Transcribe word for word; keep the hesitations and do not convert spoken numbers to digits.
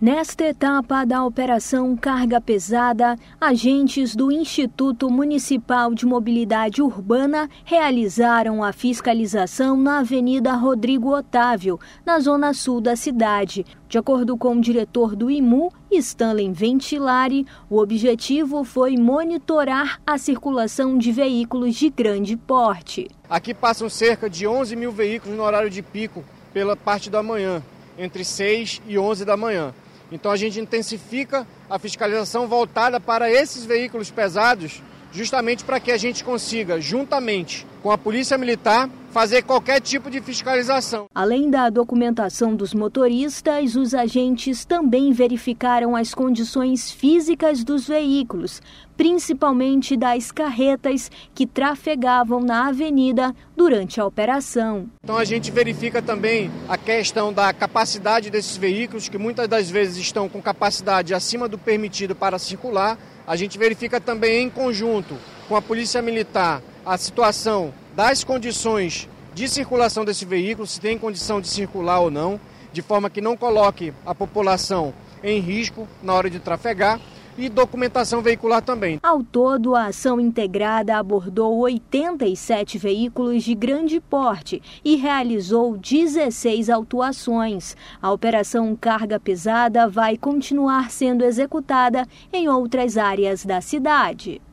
Nesta etapa da Operação Carga Pesada, agentes do Instituto Municipal de Mobilidade Urbana realizaram a fiscalização na Avenida Rodrigo Otávio, na zona sul da cidade. De acordo com o diretor do I M U, Stanley Ventilari, o objetivo foi monitorar a circulação de veículos de grande porte. Aqui passam cerca de onze mil veículos no horário de pico pela parte da manhã, entre seis e onze da manhã. Então a gente intensifica a fiscalização voltada para esses veículos pesados, justamente para que a gente consiga, juntamente com a Polícia Militar, fazer qualquer tipo de fiscalização. Além da documentação dos motoristas, os agentes também verificaram as condições físicas dos veículos, principalmente das carretas que trafegavam na avenida durante a operação. Então a gente verifica também a questão da capacidade desses veículos, que muitas das vezes estão com capacidade acima do permitido para circular. A gente verifica também em conjunto com a Polícia Militar a situação das condições de circulação desse veículo, se tem condição de circular ou não, de forma que não coloque a população em risco na hora de trafegar, e documentação veicular também. Ao todo, a ação integrada abordou oitenta e sete veículos de grande porte e realizou dezesseis autuações. A Operação Carga Pesada vai continuar sendo executada em outras áreas da cidade.